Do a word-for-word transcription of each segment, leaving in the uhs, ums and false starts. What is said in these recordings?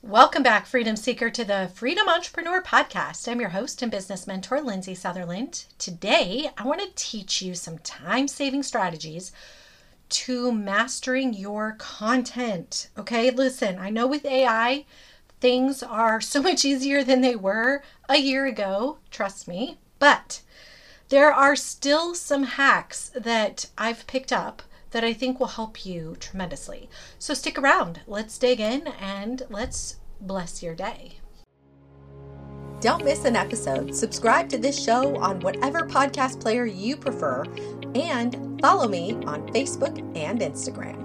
Welcome back, Freedom Seeker, to the Freedom Entrepreneur Podcast. I'm your host and business mentor, Lindsay Sutherland. Today, I want to teach you some time-saving strategies to mastering your content. Okay, listen, I know with A I, things are so much easier than they were a year ago, trust me, but there are still some hacks that I've picked up that I think will help you tremendously. So stick around. Let's dig in and let's bless your day. Don't miss an episode. Subscribe to this show on whatever podcast player you prefer and follow me on Facebook and Instagram.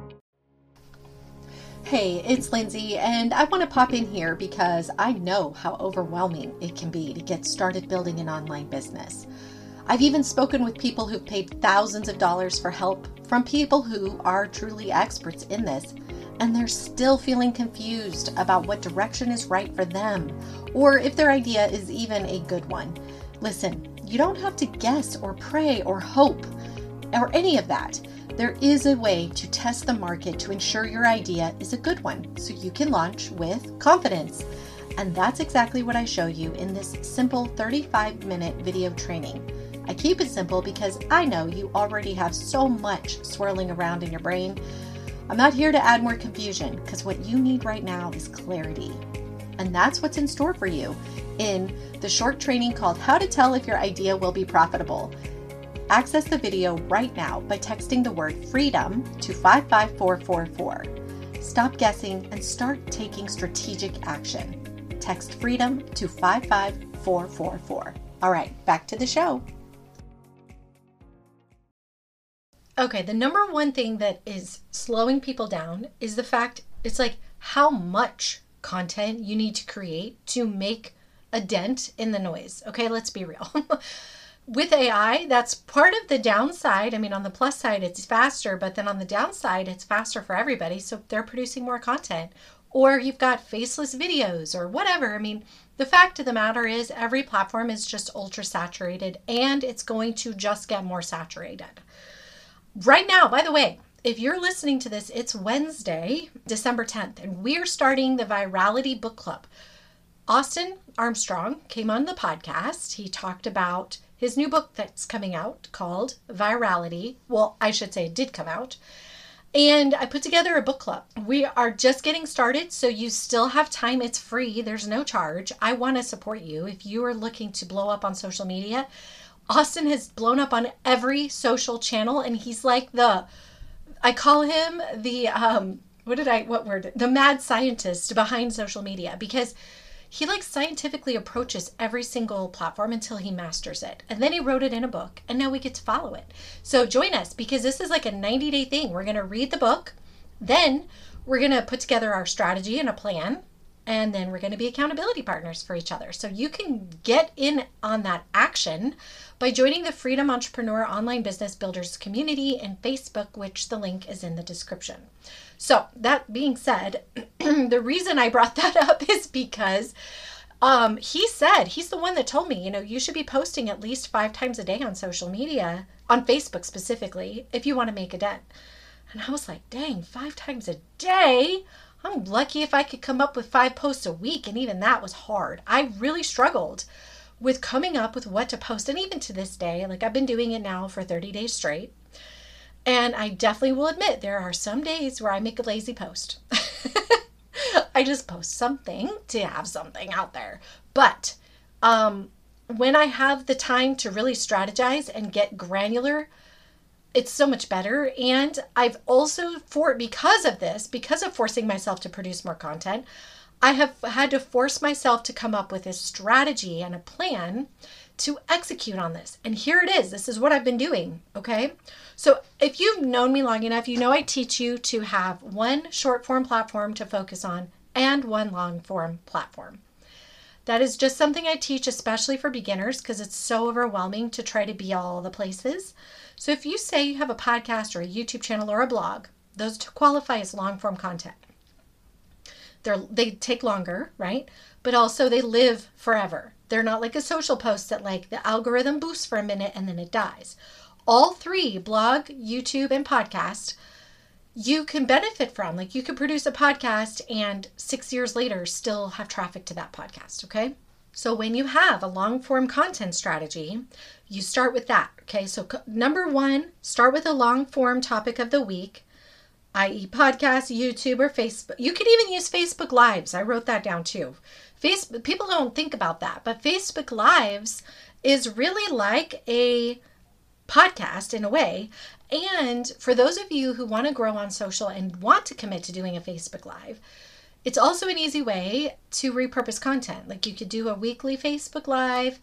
Hey, it's Lindsay, and I want to pop in here because I know how overwhelming it can be to get started building an online business. I've even spoken with people who've paid thousands of dollars for help from people who are truly experts in this, and they're still feeling confused about what direction is right for them, or if their idea is even a good one. Listen, you don't have to guess or pray or hope or any of that. There is a way to test the market to ensure your idea is a good one, so you can launch with confidence. And that's exactly what I show you in this simple thirty-five minute video training. I keep it simple because I know you already have so much swirling around in your brain. I'm not here to add more confusion because what you need right now is clarity. And that's what's in store for you in the short training called How to Tell If Your Idea Will Be Profitable. Access the video right now by texting the word FREEDOM to five five four four four. Stop guessing and start taking strategic action. Text FREEDOM to five five four four four. All right, back to the show. Okay, the number one thing that is slowing people down is the fact it's like how much content you need to create to make a dent in the noise. Okay, let's be real. With A I, that's part of the downside. I mean, on the plus side, it's faster, but then on the downside, it's faster for everybody. So they're producing more content. Or you've got faceless videos or whatever. I mean, the fact of the matter is every platform is just ultra saturated and it's going to just get more saturated. Right now, by the way, if you're listening to this, it's Wednesday, December tenth, and we're starting the Virality Book Club. Austin Armstrong came on the podcast. He talked about his new book that's coming out called Virality. Well, I should say it did come out. And I put together a book club. We are just getting started, so you still have time. It's free. There's no charge. I want to support you. If you are looking to blow up on social media, Austin has blown up on every social channel, and he's like the, I call him the, um, what did I, what word? The mad scientist behind social media, because he like scientifically approaches every single platform until he masters it. And then he wrote it in a book, and now we get to follow it. So join us, because this is like a ninety day thing. We're going to read the book, then we're going to put together our strategy and a plan, and then we're going to be accountability partners for each other. So you can get in on that action by joining the Freedom Entrepreneur Online Business Builders community in Facebook, which the link is in the description. So that being said, the reason I brought that up is because um, he said, he's the one that told me, you know, you should be posting at least five times a day on social media, on Facebook specifically, if you want to make a dent. And I was like, dang, five times a day? I'm lucky if I could come up with five posts a week, and even that was hard. I really struggled with coming up with what to post, and even to this day, like I've been doing it now for thirty days straight, and I definitely will admit there are some days where I make a lazy post. I just post something to have something out there. But um, when I have the time to really strategize and get granular, it's so much better. And I've also, for because of this, because of forcing myself to produce more content, I have had to force myself to come up with a strategy and a plan to execute on this. And here it is. This is what I've been doing. Okay. So if you've known me long enough, you know I teach you to have one short form platform to focus on and one long form platform. That is just something I teach, especially for beginners, because it's so overwhelming to try to be all the places. So if you say you have a podcast or a YouTube channel or a blog, those qualify as long form content. They're, they take longer, right? But also they live forever. They're not like a social post that like the algorithm boosts for a minute and then it dies. All three, blog, YouTube, and podcast, you can benefit from. Like you could produce a podcast and six years later still have traffic to that podcast, okay? So when you have a long form content strategy, you start with that, okay? So co- number one, start with a long form topic of the week, that is podcast, YouTube, or Facebook. You could even use Facebook Lives. I wrote that down too. Facebook, people don't think about that, but Facebook Lives is really like a podcast in a way. And for those of you who want to grow on social and want to commit to doing a Facebook Live, it's also an easy way to repurpose content. Like you could do a weekly Facebook Live,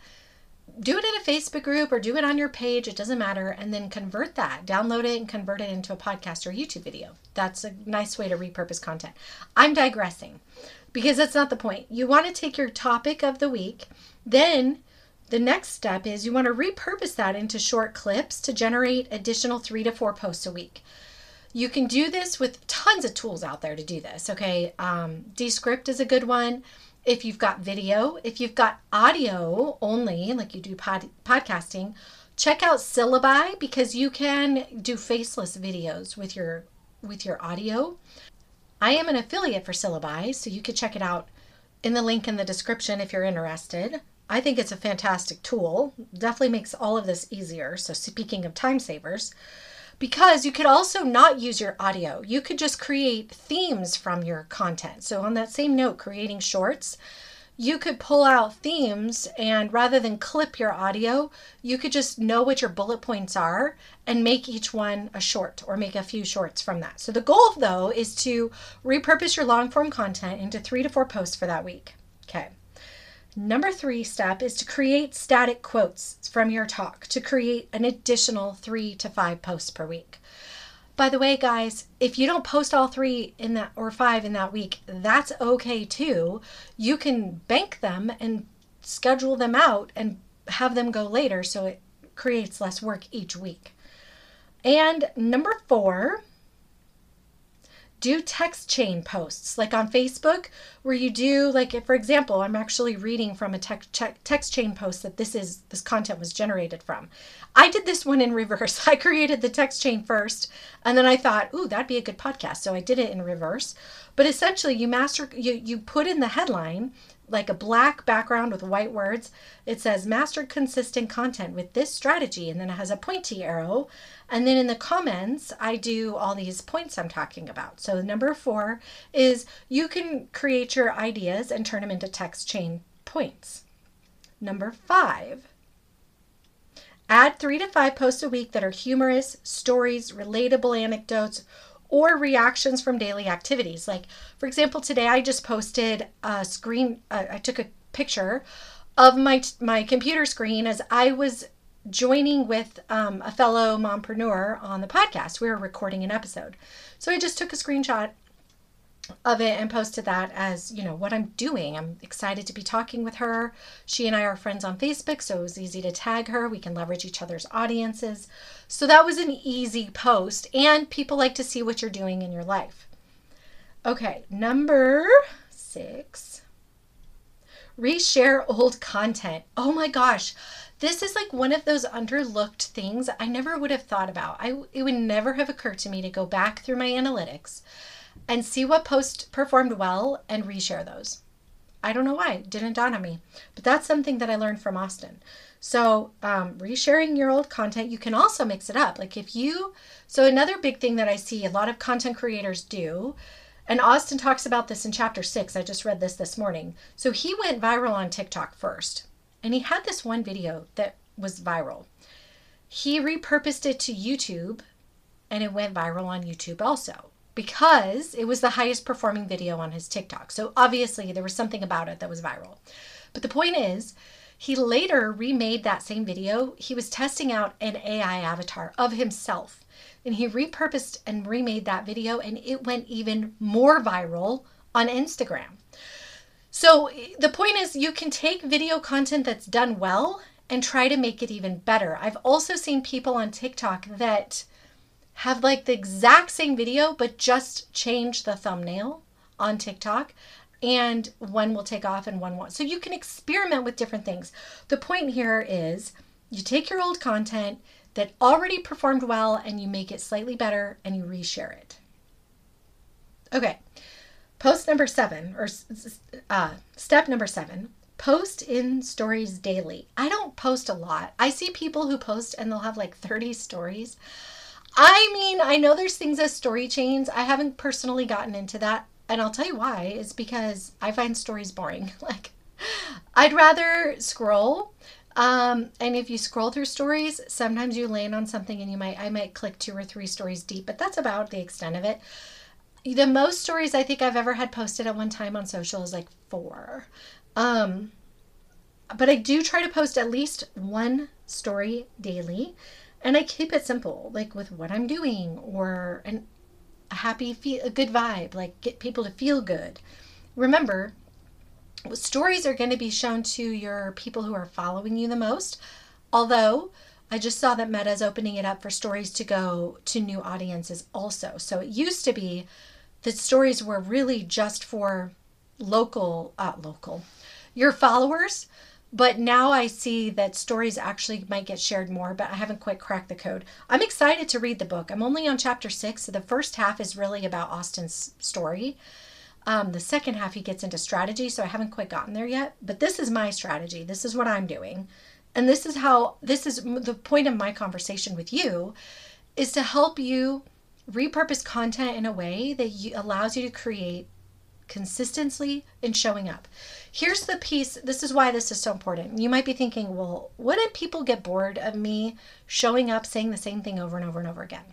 do it in a Facebook group or do it on your page. It doesn't matter. And then convert that, download it and convert it into a podcast or YouTube video. That's a nice way to repurpose content. I'm digressing because that's not the point. You want to take your topic of the week, then the next step is you want to repurpose that into short clips to generate additional three to four posts a week. You can do this with tons of tools out there to do this, okay? Um, Descript is a good one. If you've got video, if you've got audio only, like you do pod- podcasting, check out Syllabi because you can do faceless videos with your with your audio. I am an affiliate for Syllabi, so you could check it out in the link in the description if you're interested. I think it's a fantastic tool. Definitely makes all of this easier. So speaking of time savers, because you could also not use your audio. You could just create themes from your content. So on that same note, creating shorts, you could pull out themes and rather than clip your audio, you could just know what your bullet points are and make each one a short or make a few shorts from that. So the goal though is to repurpose your long form content into three to four posts for that week. Okay. Number three step is to create static quotes from your talk to create an additional three to five posts per week. By the way, guys, if you don't post all three in that or five in that week, that's okay too. You can bank them and schedule them out and have them go later so it creates less work each week. And number four, do text chain posts like on Facebook where you do like, if, for example, I'm actually reading from a text, text chain post that this is, this content was generated from. I did this one in reverse. I created the text chain first and then I thought, ooh, that'd be a good podcast. So I did it in reverse. But essentially you master, you, you put in the headline, like a black background with white words. It says mastered consistent content with this strategy. And then it has a pointy arrow. And then in the comments, I do all these points I'm talking about. So number four is you can create your ideas and turn them into text chain points. Number five, add three to five posts a week that are humorous, stories, relatable anecdotes, or reactions from daily activities. Like, for example, today I just posted a screen, uh, I took a picture of my my computer screen as I was joining with um, a fellow mompreneur on the podcast. We were recording an episode. So I just took a screenshot of it and posted that as, you know, what I'm doing. I'm excited to be talking with her. She and I are friends on Facebook, so it was easy to tag her. We can leverage each other's audiences. So that was an easy post, and people like to see what you're doing in your life. Okay, number six, reshare old content. Oh my gosh. This is like one of those underlooked things I never would have thought about. I, it would never have occurred to me to go back through my analytics and see what posts performed well and reshare those. I don't know why. It didn't dawn on me. But that's something that I learned from Austin. So um, resharing your old content, you can also mix it up. Like if you, so another big thing that I see a lot of content creators do, and Austin talks about this in chapter six. I just read this this morning. So he went viral on TikTok first. And he had this one video that was viral. He repurposed it to YouTube and it went viral on YouTube also because it was the highest performing video on his TikTok. So obviously there was something about it that was viral. But the point is, he later remade that same video. He was testing out an A I avatar of himself and he repurposed and remade that video and it went even more viral on Instagram. So the point is you can take video content that's done well and try to make it even better. I've also seen people on TikTok that have like the exact same video, but just change the thumbnail on TikTok and one will take off and one won't. So you can experiment with different things. The point here is you take your old content that already performed well and you make it slightly better and you reshare it. Okay. Post number seven, or uh, step number seven, post in stories daily. I don't post a lot. I see people who post and they'll have like thirty stories. I mean, I know there's things as story chains. I haven't personally gotten into that. And I'll tell you why. It's because I find stories boring. Like, I'd rather scroll. Um, and if you scroll through stories, sometimes you land on something and you might, I might click two or three stories deep, but that's about the extent of it. The most stories I think I've ever had posted at one time on social is like four. Um, but I do try to post at least one story daily, and I keep it simple, like with what I'm doing or an, a happy, feel, a good vibe, like get people to feel good. Remember, stories are going to be shown to your people who are following you the most, although I just saw that Meta is opening it up for stories to go to new audiences also. So it used to be that stories were really just for local, uh, local, your followers. But now I see that stories actually might get shared more, but I haven't quite cracked the code. I'm excited to read the book. I'm only on chapter six. So the first half is really about Austin's story. Um, the second half, he gets into strategy. So I haven't quite gotten there yet, but this is my strategy. This is what I'm doing. And this is how, this is the point of my conversation with you, is to help you repurpose content in a way that you, allows you to create consistency in showing up. Here's the piece. This is why this is so important. You might be thinking, well, wouldn't people get bored of me showing up, saying the same thing over and over and over again?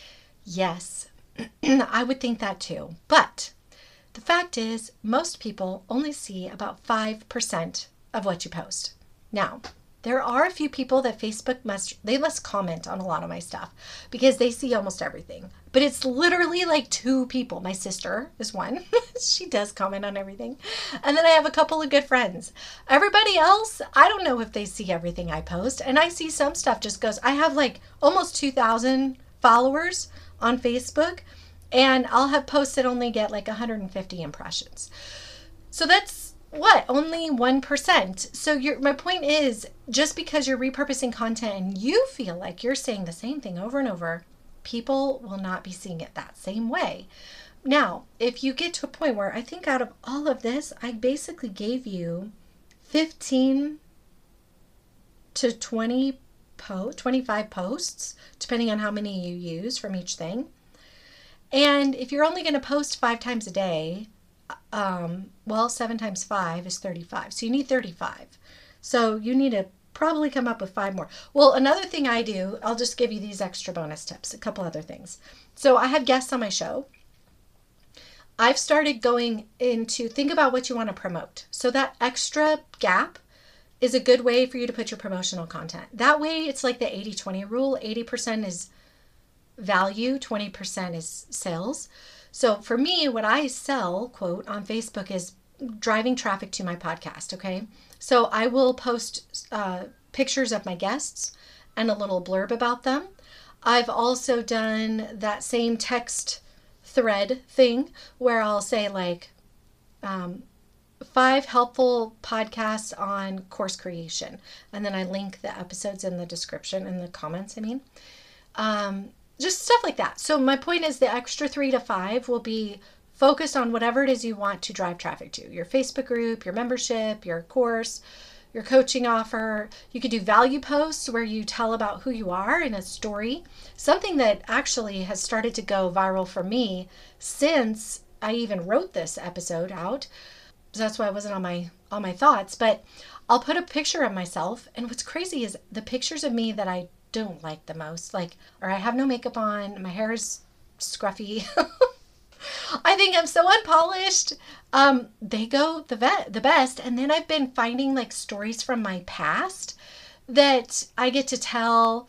Yes, I would think that too. But the fact is, most people only see about five percent of what you post. Now, there are a few people that Facebook must, they must comment on a lot of my stuff because they see almost everything. But it's literally like two people. My sister is one. She does comment on everything. And then I have a couple of good friends. Everybody else, I don't know if they see everything I post. And I see some stuff just goes, I have like almost two thousand followers on Facebook. And I'll have posts that only get like one hundred fifty impressions. So that's, what, only one percent. So your my point is, just because you're repurposing content and you feel like you're saying the same thing over and over, people will not be seeing it that same way. Now, if you get to a point where I think out of all of this, I basically gave you fifteen to twenty po- twenty-five posts, depending on how many you use from each thing. And if you're only going to post five times a day, um, well, seven times five is thirty-five. So you need thirty-five. So you need to probably come up with five more. Well, another thing I do, I'll just give you these extra bonus tips, a couple other things. So I have guests on my show. I've started going into think about what you want to promote. So that extra gap is a good way for you to put your promotional content. That way it's like the eighty twenty rule. eighty percent is value, twenty percent is sales. So for me, what I sell, quote, on Facebook is driving traffic to my podcast, okay? So I will post uh, pictures of my guests and a little blurb about them. I've also done that same text thread thing where I'll say like um, five helpful podcasts on course creation. And then I link the episodes in the description, in the comments, I mean. Um, Just stuff like that. So my point is the extra three to five will be focused on whatever it is you want to drive traffic to. Your Facebook group, your membership, your course, your coaching offer. You could do value posts where you tell about who you are in a story. Something that actually has started to go viral for me since I even wrote this episode out. So that's why I wasn't on my on my thoughts. But I'll put a picture of myself. And what's crazy is the pictures of me that I don't like the most, like, or I have no makeup on, my hair is scruffy, I think I'm so unpolished, um they go the vet the best. And then I've been finding like stories from my past that I get to tell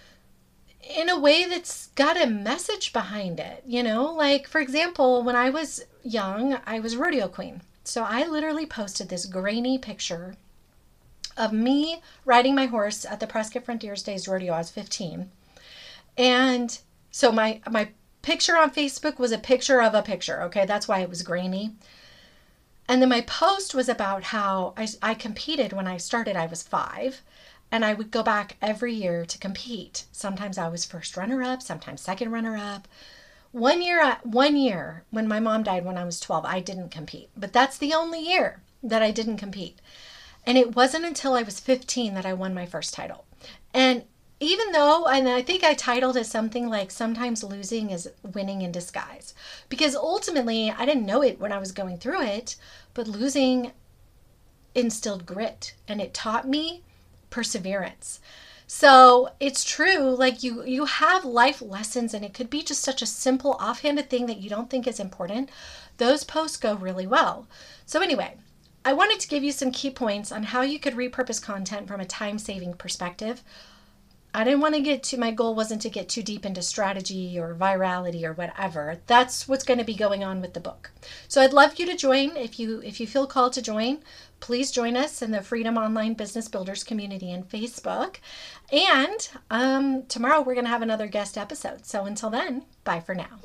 in a way that's got a message behind it, you know, like for example, when I was young, I was a rodeo queen. So I literally posted this grainy picture of me riding my horse at the Prescott Frontiers Days Rodeo. I was fifteen. And so my my picture on Facebook was a picture of a picture. Okay, that's why it was grainy. And then my post was about how I, I competed when I started. I was five. And I would go back every year to compete. Sometimes I was first runner-up, sometimes second runner-up. One year, one year when my mom died when I was twelve, I didn't compete. But that's the only year that I didn't compete. And it wasn't until I was fifteen that I won my first title. And even though, and I think I titled it something like, sometimes losing is winning in disguise. Because ultimately, I didn't know it when I was going through it, but losing instilled grit and it taught me perseverance. So it's true, like you, you have life lessons, and it could be just such a simple offhanded thing that you don't think is important. Those posts go really well. So anyway, I wanted to give you some key points on how you could repurpose content from a time-saving perspective. I didn't want to get to, my goal wasn't to get too deep into strategy or virality or whatever. That's what's going to be going on with the book. So I'd love you to join. If you if you feel called to join, please join us in the Freedom Online Business Builders community in Facebook. And um, tomorrow we're going to have another guest episode. So until then, bye for now.